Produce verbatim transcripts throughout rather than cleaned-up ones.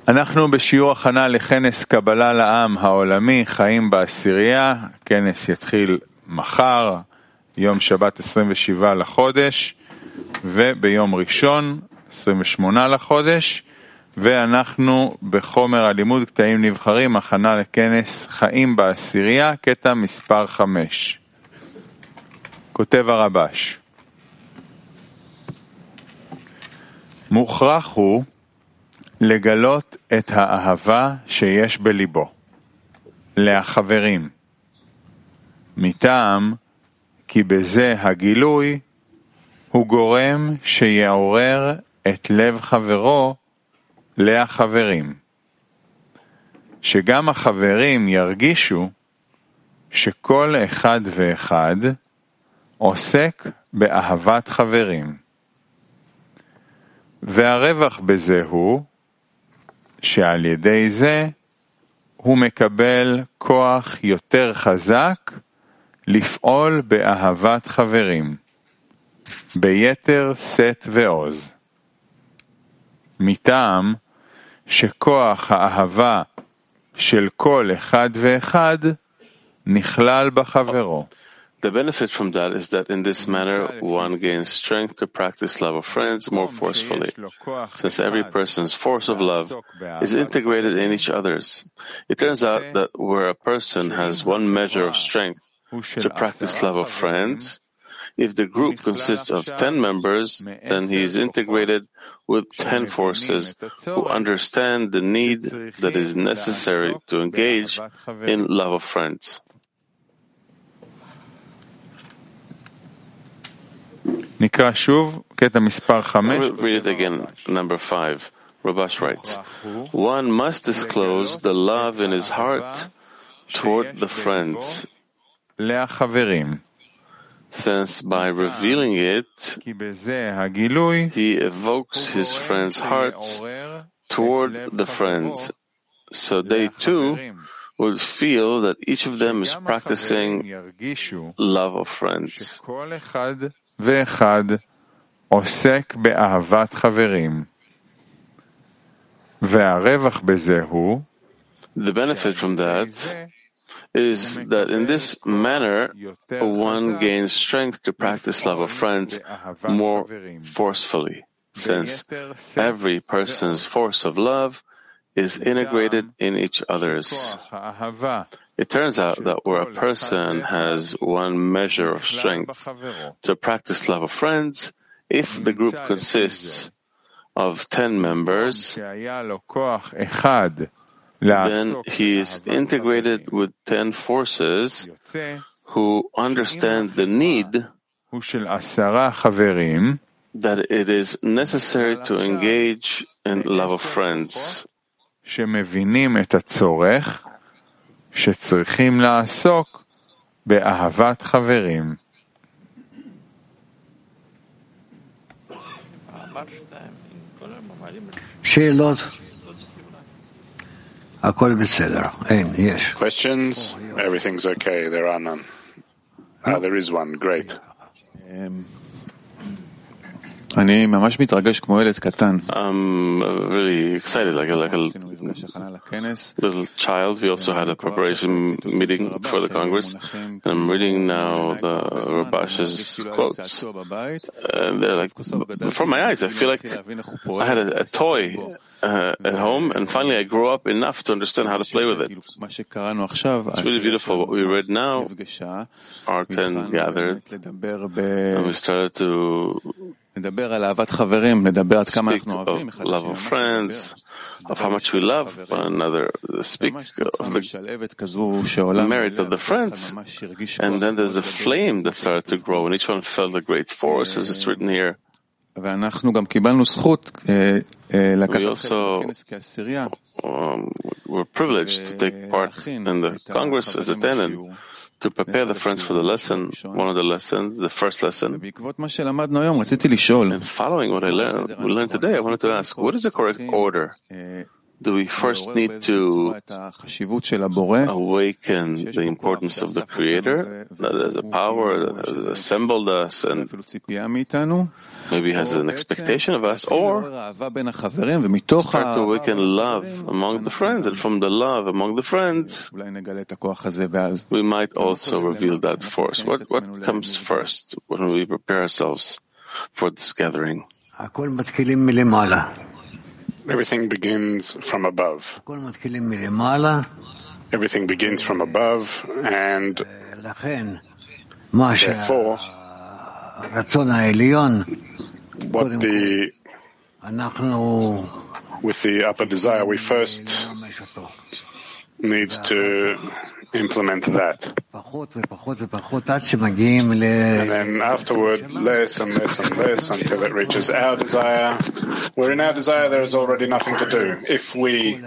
אנחנו בשיעור הכנה לכנס קבלה לעם העולמי, חיים בעשירייה. כנס יתחיל מחר, יום שבת עשרים ושבעה לחודש, וביום ראשון עשרים ושמונה לחודש, ואנחנו בחומר הלימוד קטעים נבחרים, הכנה לכנס חיים בעשירייה, קטע מספר חמש. כותב הרבש, מוכרח הוא לגלות את האהבה שיש בליבו, לחברים, מטעם כי בזה הגילוי הוא גורם שיעורר את לב חברו לחברים, שגם החברים ירגישו שכל אחד ואחד עוסק באהבת חברים, והרווח בזה הוא שעל ידי זה הוא מקבל כוח יותר חזק לפעול באהבת חברים, ביתר שאת ועוז. מטעם שכוח האהבה של כל אחד ואחד נכלל בחברו. The benefit from that is that in this manner one gains strength to practice love of friends more forcefully, since every person's force of love is integrated in each other's. It turns out that where a person has one measure of strength to practice love of friends, if the group consists of ten members, then he is integrated with ten forces who understand the need that is necessary to engage in love of friends. נקרא שוב, קטע מספר חמש. Read it again, number five. Rabash writes, one must disclose the love in his heart toward the friends, לחברים, since by revealing it, כי בזה הגילוי he evokes his friends' hearts toward the friends, so they too will feel that each of them is practicing love of friends. שכל אחד ואחד עוסק באהבת חברים, והרווח בזה הוא The benefit from that is that in this manner one gains strength to practice love of friends more forcefully, since every person's force of love is integrated in each other's. It turns out that where a person has one measure of strength to practice love of friends, if the group consists of ten members, then he is integrated with ten forces who understand the need that it is necessary to engage in love of friends. שמבינים את הצורך שצריכים לעסוק באהבת חברים. שאלות? הכל בסדר. אין, יש. Questions? Everything's okay. There are none. Ah, there is one. Great. אני ממש מתרגש כמו ילד קטן. I'm really excited, like a, like a little child. We also had a preparation meeting for the Congress, and I'm reading now the Rabash's quotes. And they're like, before my eyes, I feel like I had a, a toy uh, at home, and finally I grew up enough to understand how to play with it. It's really beautiful. What we read now, our ten gathered, and we started to נדבר על אהבת חברים, נדבר עד כמה אנחנו אוהבים אחד love of friends, of how much we love one another, speak of the merit of the friends, and then there's a flame that started to grow, and each one felt a great force, as it's written here. ואנחנו גם קיבלנו זכות לקחת חלק בכנס כעשירייה. We're privileged to take part in the Congress as a tenant, to prepare the friends for the lesson, one of the lessons, the first lesson. And following what I learned, we learned today, I wanted to ask, what is the correct order do we first need to awaken the importance of the Creator that has a power, that has assembled us, and maybe has an expectation of us, or start to awaken love among the friends, and from the love among the friends, we might also reveal that force. What, what comes first when we prepare ourselves for this gathering? Everything begins from above. Everything begins from above, and therefore, what the, with the upper desire, we first need to implement that. And then afterward, less and less and less until it reaches our desire. Where in our desire there is already nothing to do. If we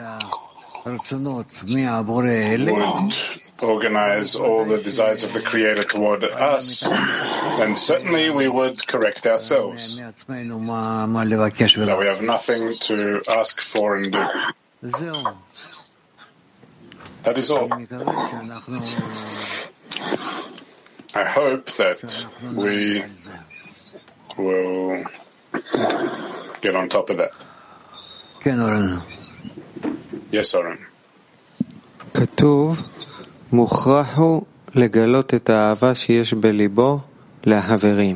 would organize all the desires of the Creator toward us, then certainly we would correct ourselves. That we have nothing to ask for and do. That is all. I hope that we will get on top of that. Yes, Oren. כתוב, מוכרח הוא לגלות את האהבה שיש בליבו לחברים.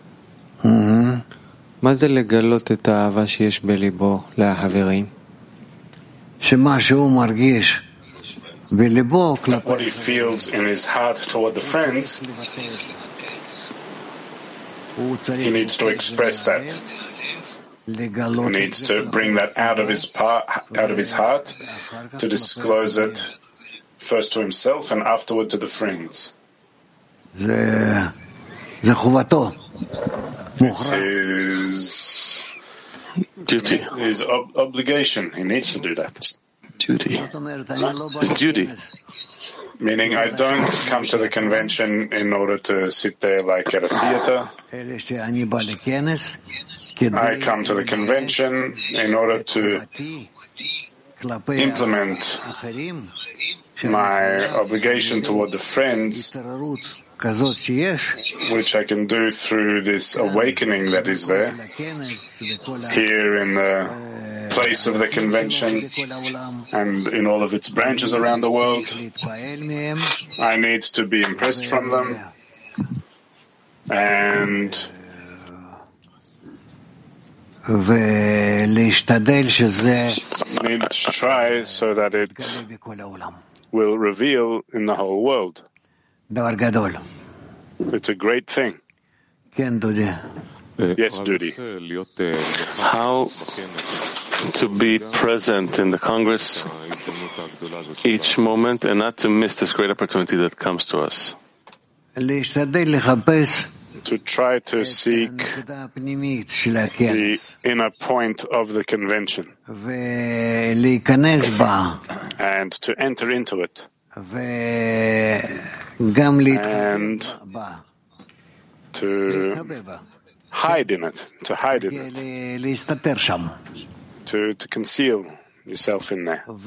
מה זה לגלות את האהבה שיש בליבו לחברים? שמה שהוא מרגיש בליבו כלפי... What he feels in his heart toward the friends, he needs to express that. He needs to bring that out of his part, out of his heart, to disclose it first to himself and afterward to the friends. It's his duty, his ob- obligation. He needs to do that. Duty. His duty. Meaning, I don't come to the convention in order to sit there like at a theater. I come to the convention in order to implement my obligation toward the friends, which I can do through this awakening that is there, here in the place of the convention and in all of its branches around the world. I need to be impressed from them and I need to try so that it will reveal in the whole world. It's a great thing. Yes, Judy. How to be present in the Congress each moment and not to miss this great opportunity that comes to us. To try to seek the inner point of the convention and to enter into it and to hide in it, to hide in it, to, to conceal yourself in there. On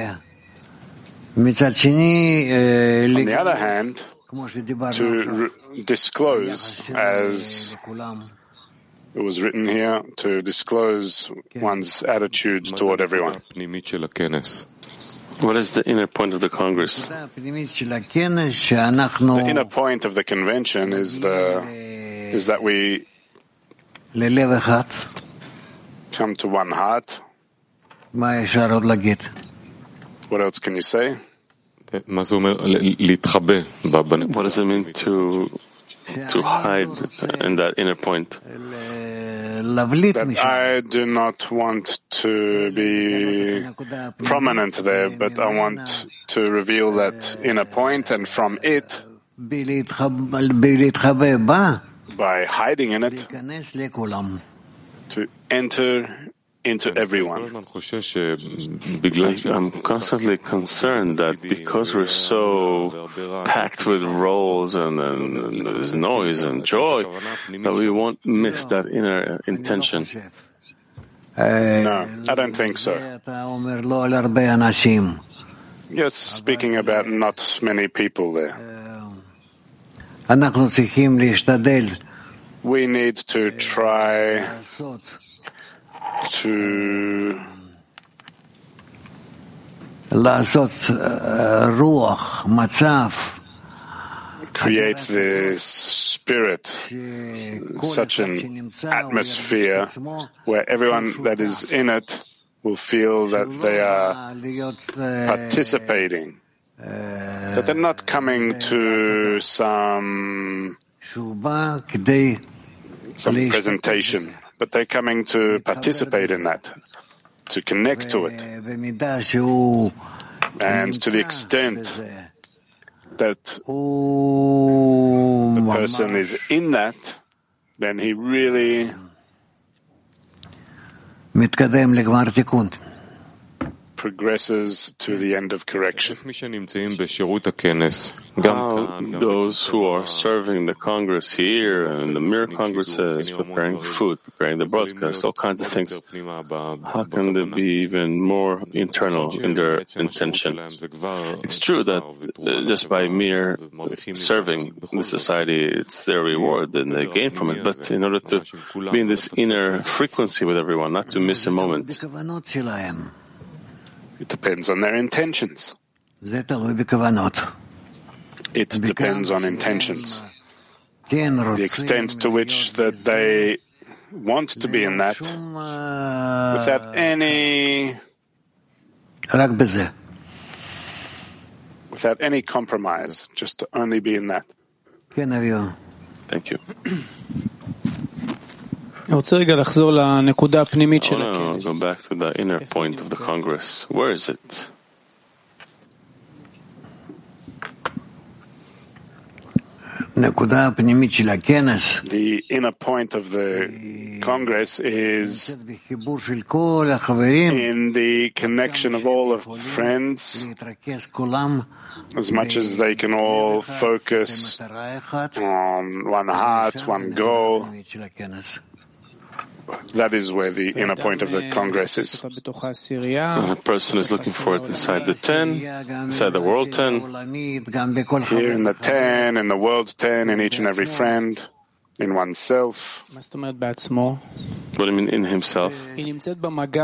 the other hand, to re- disclose, as it was written here, to disclose one's attitude toward everyone. What is the inner point of the Congress? The inner point of the convention is the is that we come to one heart. What else can you say? What does it mean to to hide in that inner point? That I do not want to be prominent there, but I want to reveal that inner point, and from it, by hiding in it, to enter into everyone. I'm constantly concerned that because we're so packed with roles and, and, and there's noise and joy, that we won't miss that inner intention. No, I don't think so. You're speaking about not many people there. We need to try to create this spirit, such an atmosphere where everyone that is in it will feel that they are participating, that they're not coming to some, some presentation, but they're coming to participate in that, to connect to it. And to the extent that the person is in that, then he really progresses to the end of correction. How those who are serving the Congress here and the Mir Congresses, preparing food, preparing the broadcast, all kinds of things, how can they be even more internal in their intention? It's true that uh, just by mere serving the society, it's their reward and they gain from it, but in order to be in this inner frequency with everyone, not to miss a moment, it depends on their intentions. It depends on intentions. The extent to which that they want to be in that without any without any compromise, just to only be in that. Thank you. I want to go back to the inner point of the Congress. Where is it? The inner point of the Congress is in the connection of all of friends, as much as they can all focus on one heart, one goal. That is where the inner point of the Congress is. The person is looking for it inside the ten, inside the world ten, here in the ten, in the world ten, in each and every friend, in oneself. What do you mean in himself? It's in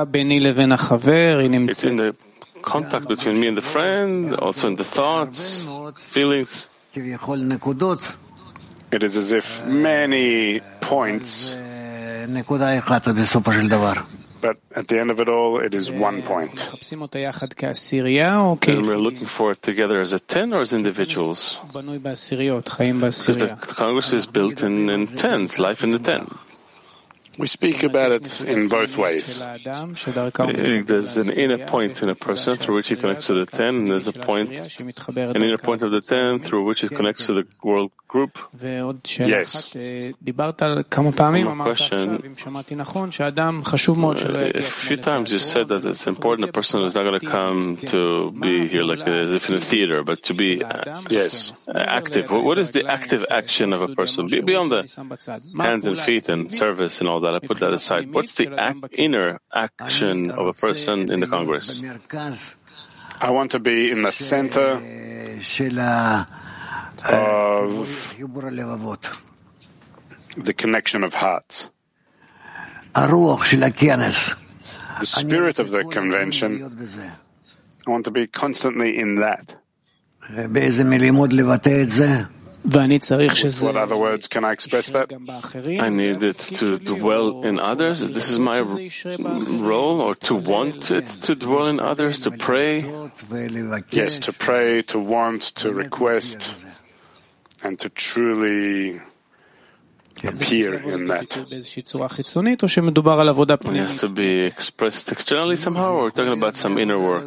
the contact between me and the friend, also in the thoughts, feelings. It is as if many points, but at the end of it all, it is one point. And we're looking for it together as a ten or as individuals? Because the Congress is built in, in tens, life in the ten. We speak about it in both ways. There's an inner point in a person through which he connects to the ten, and there's a point, an inner point of the ten through which it connects to the world group. Yes. One question. A few times you said that it's important a person is not going to come to be here like as if in a theater, but to be uh, yes active. What is the active action of a person? Beyond the hands and feet and service and all that, I put that aside. What's the ac- inner action of a person in the Congress? I want to be in the center of the connection of hearts. The spirit of the convention, I want to be constantly in that. What other words can I express that? I need it to dwell in others. This is my role, or to want it to dwell in others, to pray. Yes, to pray, to want, to request, and to truly appear in that. It has to be expressed externally somehow, or we're talking about some inner work?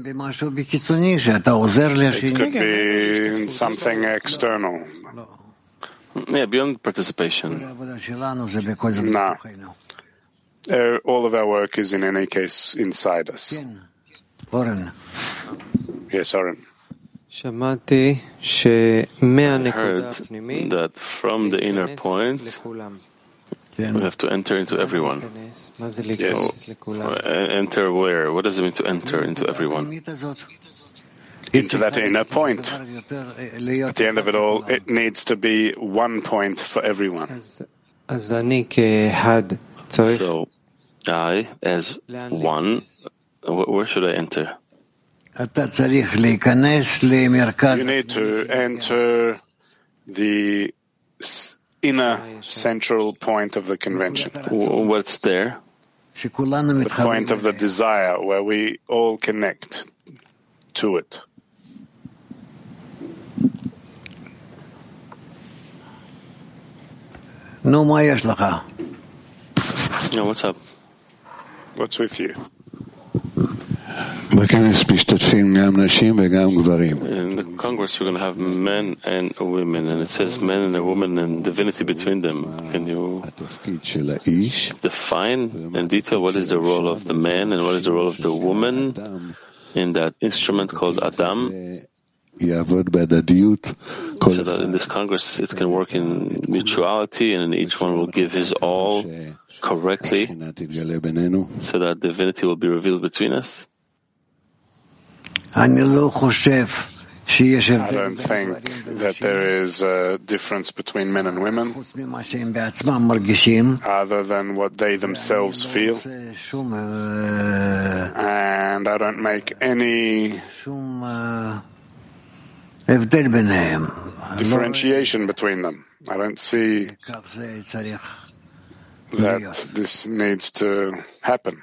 It could be something external. Yeah, beyond participation. No. Uh, all of our work is in any case inside us. Yes, Oren. I heard that from the inner point, We have to enter into everyone. Yes. So, enter where? What does it mean to enter into everyone? Into that inner point. At the end of it all, it needs to be one point for everyone. So, I, as one, where should I enter? You need to enter the inner central point of the convention. What's there? The point of the desire, where we all connect to it. No, what's up? What's with you? In the Congress, we're going to have men and women, and it says men and a woman and divinity between them. Can you define in detail what is the role of the man and what is the role of the woman in that instrument called Adam? So that in this Congress it can work in mutuality and each one will give his all correctly so that divinity will be revealed between us? I don't think that there is a difference between men and women other than what they themselves feel. And I don't make any differentiation between them. I don't see that this needs to happen.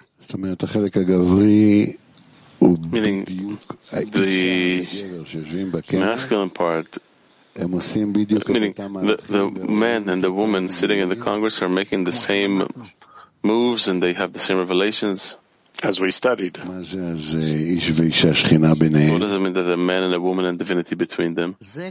Meaning the masculine part, meaning the, the man and the woman sitting in the Congress are making the same moves and they have the same revelations. As we studied. What does it mean that the man and the woman and divinity between them? Man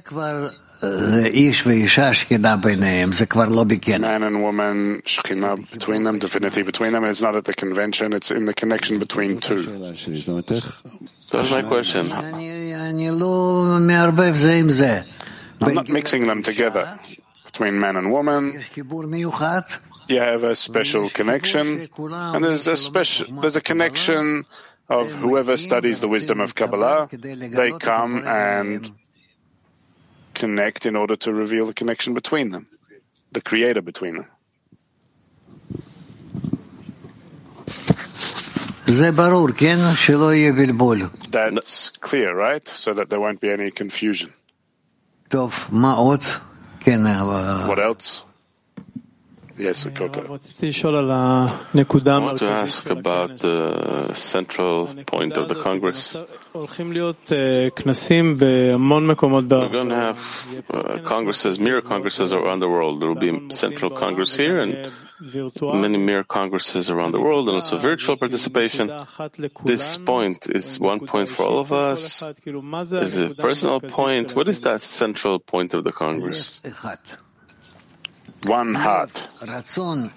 and woman, Shekhinah between them, divinity between them. It's not at the convention, it's in the connection between two. That's my question. I'm not mixing them together between man and woman. You have a special connection, and there's a special, there's a connection of whoever studies the wisdom of Kabbalah. They come and connect in order to reveal the connection between them, the creator between them. That's clear, right? So that there won't be any confusion. What else? Yes, Coco. I want to ask about the central point of the Congress. We're going to have uh, congresses, mirror congresses around the world. There will be a central congress here and many mirror congresses around the world, and also virtual participation. This point is one point for all of us. Is it a personal point? What is that central point of the Congress? One heart, one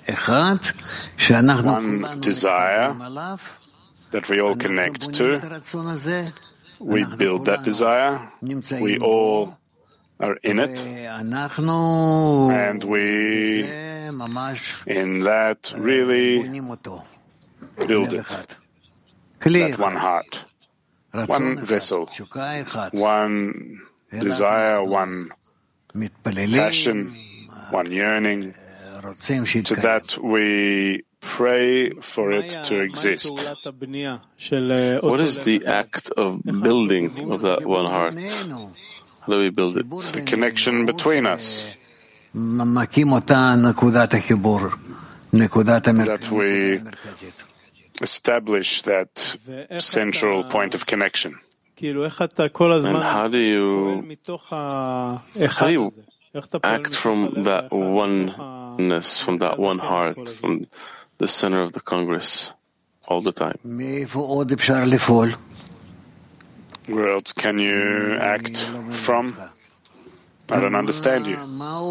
desire that we all connect to. We build that desire. We all are in it. And we, in that, really build it. That one heart, one vessel, one desire, one passion, one yearning. To that we pray for it to exist. What is the act of building of that one heart? How do we build it? The connection between us. That we establish that central point of connection. And how do you, how do you act from that oneness, from that one heart, from the center of the Congress all the time? Where else can you act from? I don't understand you.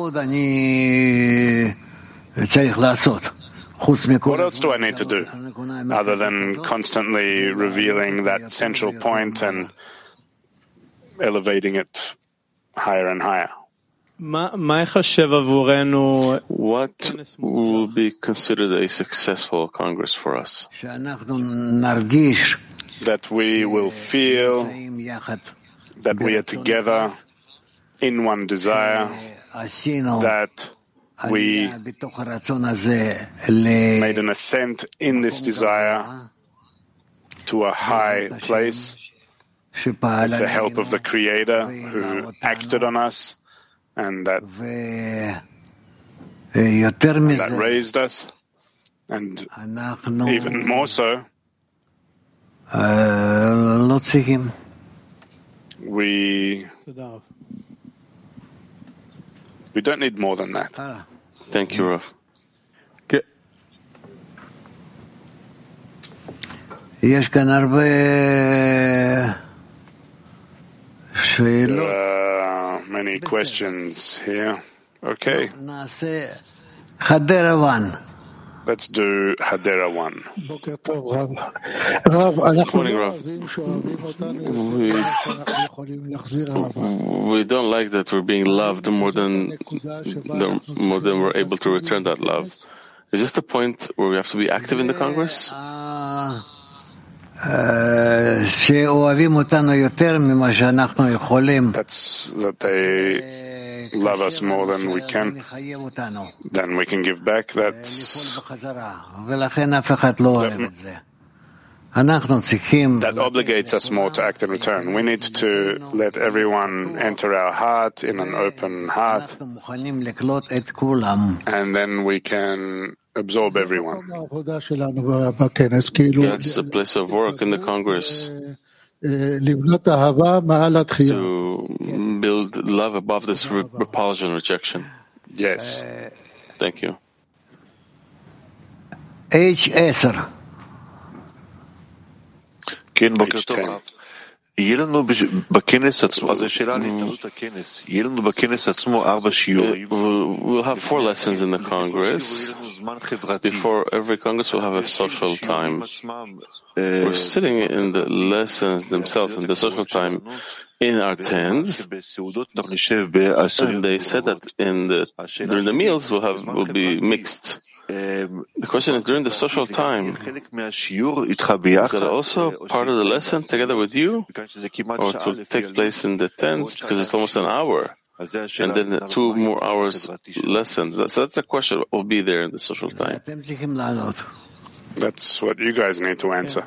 What else do I need to do other than constantly revealing that central point and elevating it higher and higher? What will be considered a successful Congress for us? That we will feel that we are together in one desire, that we made an ascent in this desire to a high place with the help of the Creator who acted on us and that, that raised us, and even more so, we we don't need more than that. Thank you, Rav. There are many questions here. Okay. Let's do Hadera one. Morning, Rav. We, we don't like that we're being loved more than the, more than we're able to return that love. Is this the point where we have to be active in the Congress? That's that they love us more than we can, then we can give back. That's that obligates us more to act in return. We need to let everyone enter our heart in an open heart, and then we can absorb everyone. That's the place of work in the Congress, to build love above this re- repulsion, rejection. Yes. Thank you. H ten. כן, בוקר טוב רב. יהיה לנו בכנס עצמו, אז השאלה על התנהלות הכנס, יהיה לנו בכנס עצמו ארבע שיעורים. We'll have four lessons in the Congress. Before every Congress we'll have a social time. We're sitting in the lessons themselves, in the social time, in our tents, and they said that in the during the meals we'll have will be mixed. The question is, during the social time, is that also part of the lesson together with you, or it will take place in the tents because it's almost an hour, and then two more hours lesson? So that's a question that will be there in the social time. That's what you guys need to answer.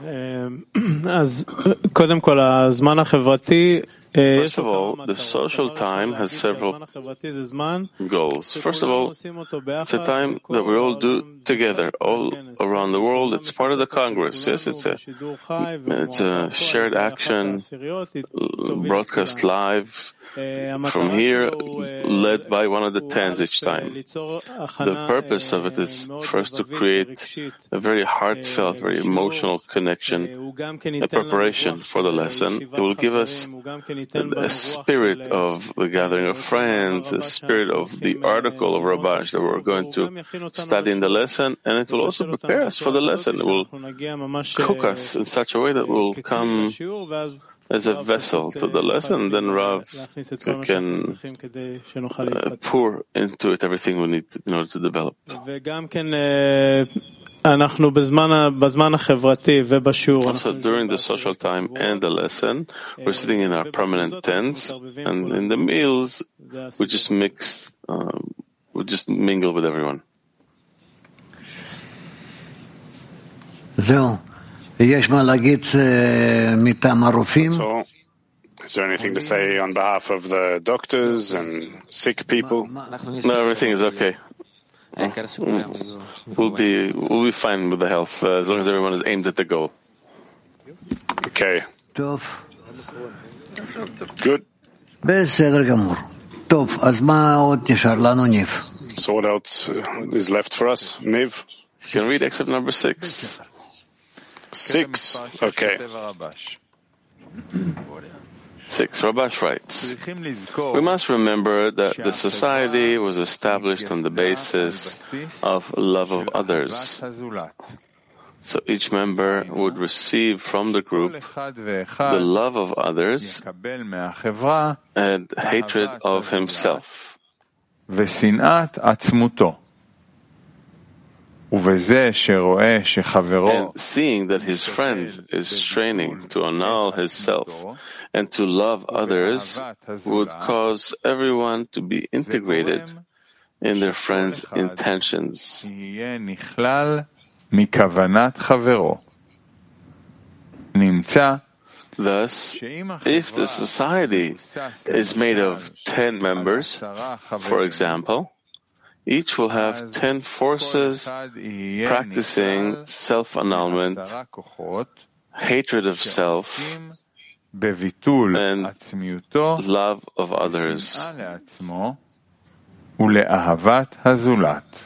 First of all, the social time has several goals. First of all, it's a time that we all do together, all around the world. It's part of the Congress. Yes, it's a, it's a shared action, broadcast live from here, led by one of the tens each time. The purpose of it is for us to create a very heartfelt, very emotional connection, a preparation for the lesson. It will give us a spirit of the gathering of friends, a spirit of the article of Rabash that we're going to study in the lesson, and it will also prepare us for the lesson. It will cook us in such a way that we'll come as a vessel to the lesson, and then Rav can uh, pour into it everything we need in order to develop. Also, during the social time and the lesson, we're sitting in our permanent tents, and in the meals, we just mix, um, we just mingle with everyone. So, is there anything to say on behalf of the doctors and sick people? No, everything is okay. We'll be we'll be fine with the health uh, as long as everyone is aimed at the goal. Okay. Good. So what else is left for us, Niv? Can read excerpt number six. Six. Okay. Six. Rabash writes, we must remember that the society was established on the basis of love of others. So each member would receive from the group the love of others and hatred of himself. ושנאת עצמותו. ובזה שרואה שחברו And seeing that his friend is straining to annul his self and to love others would cause everyone to be integrated in their friend's intentions. יהיה נכלל מכוונת חברו. נמצא Thus, if the society is made of ten members, for example, each will have ten forces practicing self-annulment, hatred of self, and love of others. ולאהבת הזולת.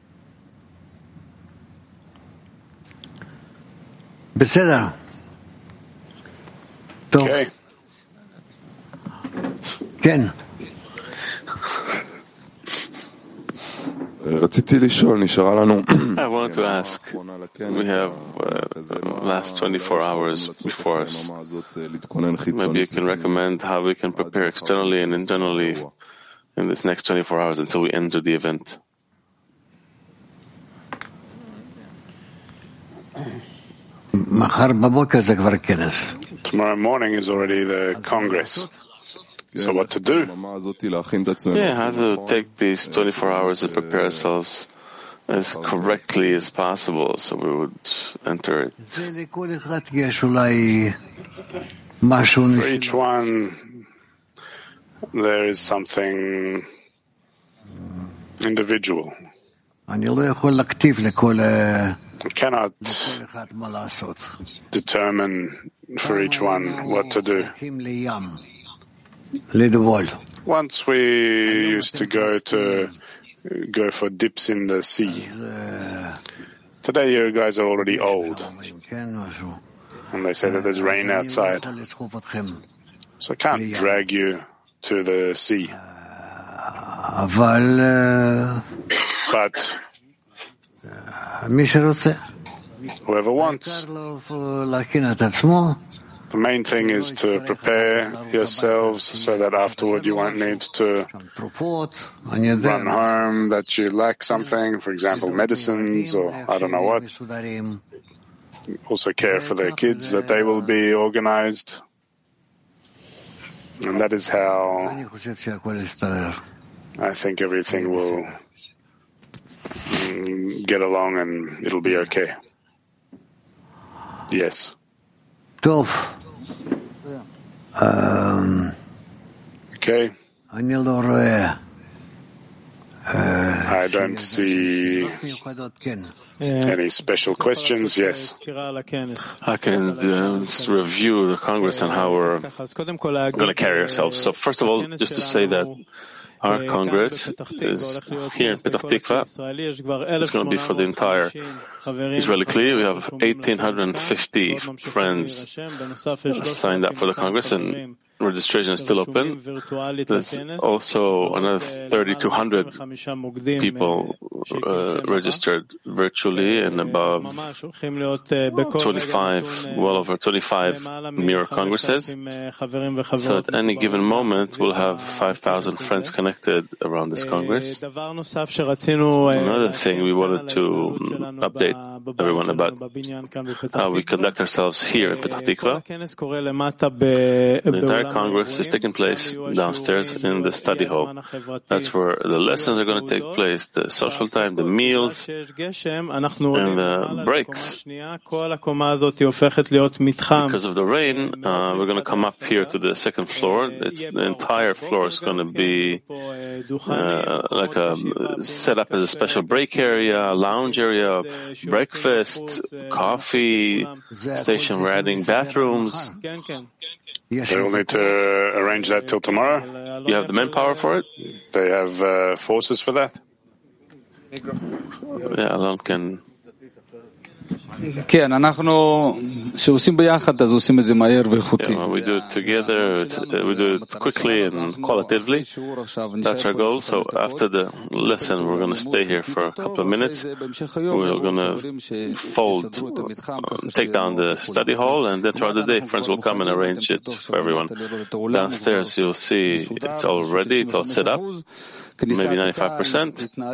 בסדר. טוב. Okay. כן. רציתי לשאול, נשארה לנו... I wanted to ask, we have uh, the last twenty-four hours before us. Maybe you can recommend how we can prepare externally and internally in this next twenty-four hours until we enter the event. מחר בבוקר זה כבר כנס. Tomorrow morning is already the Congress. So what to do? Yeah, how to take these twenty-four hours and prepare ourselves as correctly as possible so we would enter it. For each one, there is something individual. I cannot determine for each one what to do. Once we used to go to go for dips in the sea. Today you guys are already old. And they say that there's rain outside. So I can't drag you to the sea. But whoever wants. The main thing is to prepare yourselves so that afterward you won't need to run home, that you lack something, for example, medicines or I don't know what. Also care for their kids, that they will be organized. And that is how I think everything will get along and it'll be okay. Yes. טוב. Okay. אני לא רואה. I don't see any special questions. Yes. I can uh, review the Congress and how we're going to carry ourselves. So first of all, just to say that our Congress is here in Petah Tikva. It's going to be for the entire Israeli Kli. We have one thousand eight hundred fifty friends signed up for the Congress, and registration is still open. There's also another three thousand two hundred people uh, registered virtually, and above twenty-five, well over twenty-five mirror congresses. So at any given moment, we'll have five thousand friends connected around this Congress. Another thing we wanted to update everyone about how we conduct ourselves here in Petah Tikva. The entire Congress is taking place downstairs in the study hall. That's where the lessons are going to take place, the social time, the meals, and the breaks. Because of the rain, uh, we're going to come up here to the second floor. It's, the entire floor is going to be uh, like a, set up as a special break area, lounge area, breakfast, coffee station. We're adding bathrooms. They will need to arrange that till tomorrow. You have the manpower for it? They have uh, forces for that? Yeah, Alon can כן, אנחנו, שעושים ביחד, אז עושים את זה מהר ואיכותי. Yeah, when we do it together, we do it quickly and qualitatively. That's our goal. So after the lesson, we're going to stay here for a couple of minutes. We're going to fold, uh, take down the study hall, and then throughout the day, friends will come and arrange it for everyone. Downstairs, you'll see it's all ready, it's all set up. Maybe ninety-five percent.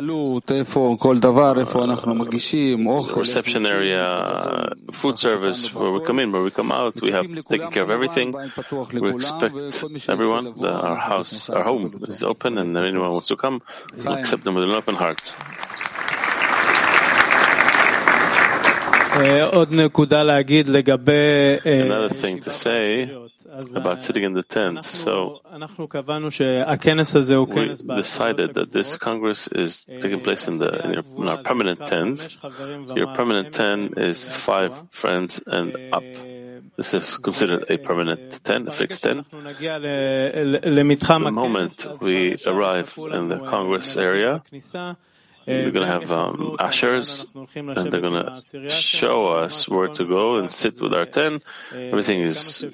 Reception area, food service, where we come in, where we come out, we have taken care of everything. We expect everyone, that our house, our home is open, and anyone who wants to come, we'll accept them with an open heart. Another thing to say about sitting in the tents. So we decided that this Congress is taking place in, the, in, your, in our permanent tent. Your permanent tent is five friends and up. This is considered a permanent tent, a fixed tent. The moment we arrive in the Congress area, we're going to have um, ushers, and they're going to show us where to go and sit with our tent. Everything is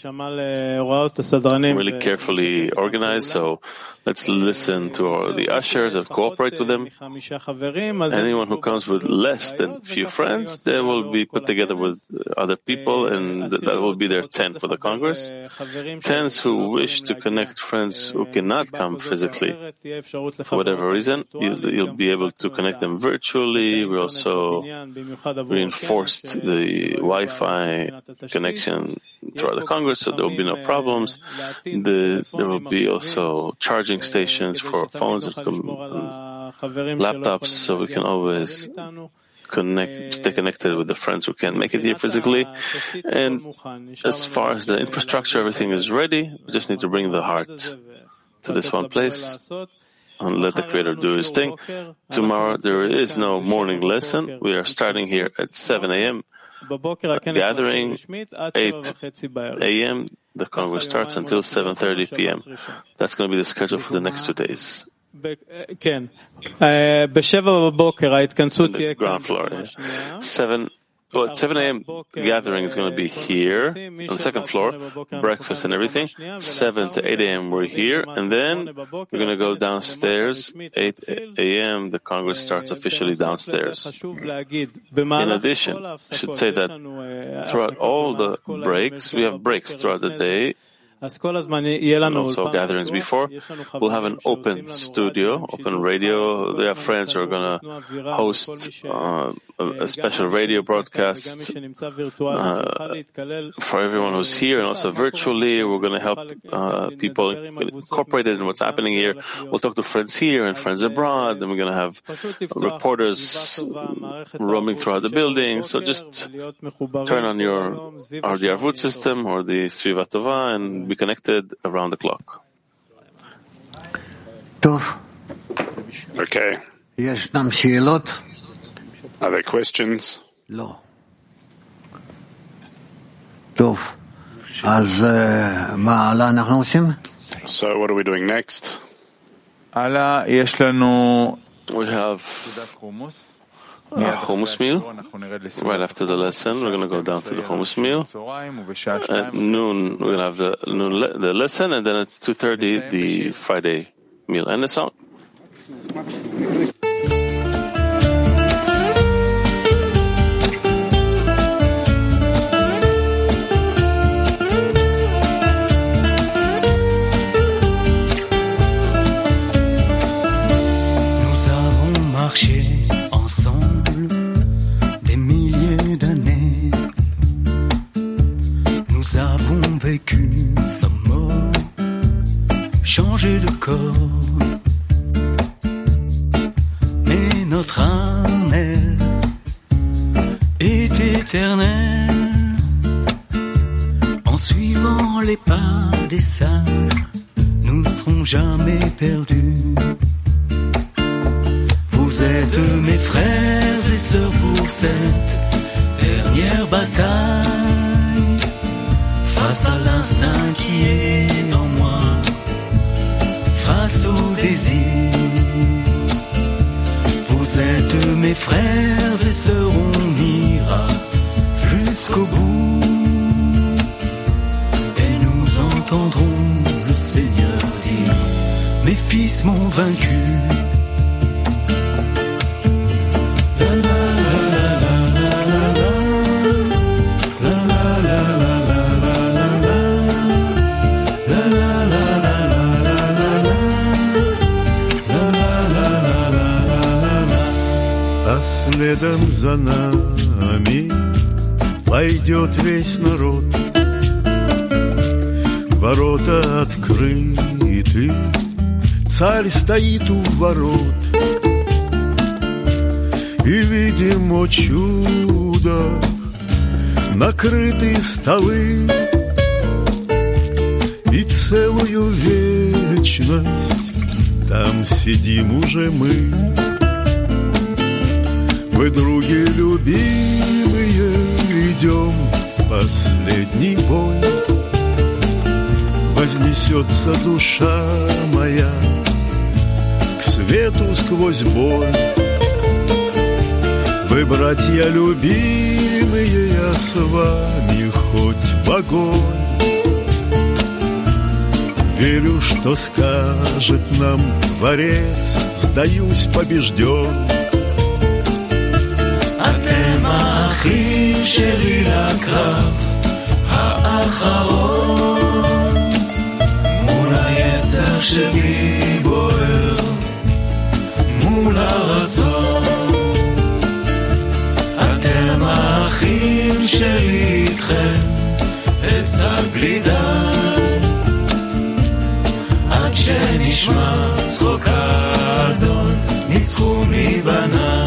really carefully organized, so let's listen to our, the ushers and cooperate with them. Anyone who comes with less than few friends, they will be put together with other people, and that will be their tent for the Congress. Tents who wish to connect friends who cannot come physically, for whatever reason, you'll, you'll be able to connect them virtually. We also reinforced the Wi-Fi connection throughout the Congress, so there will be no problems. The, there will be also charging stations for phones and laptops, so we can always connect, stay connected with the friends who can't make it here physically. And as far as the infrastructure, everything is ready. We just need to bring the heart to this one place and let the Creator do His thing. Tomorrow there is no morning lesson. We are starting here at seven a.m. gathering, eight a.m. The Congress starts until seven thirty p.m. That's going to be the schedule for the next two days. כן. בשבע בבוקר ההתכנסות תהיה כאן. seven Well, at seven a.m. gathering is going to be here on the second floor, breakfast and everything. seven to eight a.m. we're here, and then we're going to go downstairs. eight a.m. the Congress starts officially downstairs. In addition, I should say that throughout all the breaks, we have breaks throughout the day, and also gatherings before. We'll have an open studio, open radio. There are friends who are going to host uh, a special radio broadcast uh, for everyone who's here, and also virtually. We're going to help uh, people incorporated in what's happening here. We'll talk to friends here and friends abroad, and we're going to have reporters roaming throughout the building. So just turn on your or the Arvut system or the Sviva Tova and be connected around the clock. Okay. Are there questions? No. So what are we doing next? We have Uh, hummus meal. Right after the lesson, we're going to go down to the hummus meal. At noon, we're going to have the noon le- the lesson, and then at two thirty, the Friday meal and the song. Nous avons marché nous avons vécu sans mort, changé de corps, mais notre âme, elle, est éternelle. En suivant les pas des sages, nous ne serons jamais perdus. Vous êtes mes frères et sœurs pour cette dernière bataille, face à l'instinct qui est en moi, face au désir. Vous êtes mes frères et sœurs, on ira jusqu'au bout, et nous entendrons le Seigneur dire, mes fils m'ont vaincu. Следом за нами пойдет весь народ. Ворота открыты, царь стоит у ворот. И видим, о чудо, накрыты столы, и целую вечность там сидим уже мы. Мы, други любимые, идем последний бой. Вознесется душа моя к свету сквозь боль. Вы, братья любимые, я с вами хоть в огонь. Верю, что скажет нам Творец, сдаюсь побежден. אתם האחים שלי לקרב האחרון, מול היצר שלי בוער, מול הרצון. אתם האחים שלי איתכם, עצה בלי די, עד שנשמע צחוק האדון, ניצחו מבניי.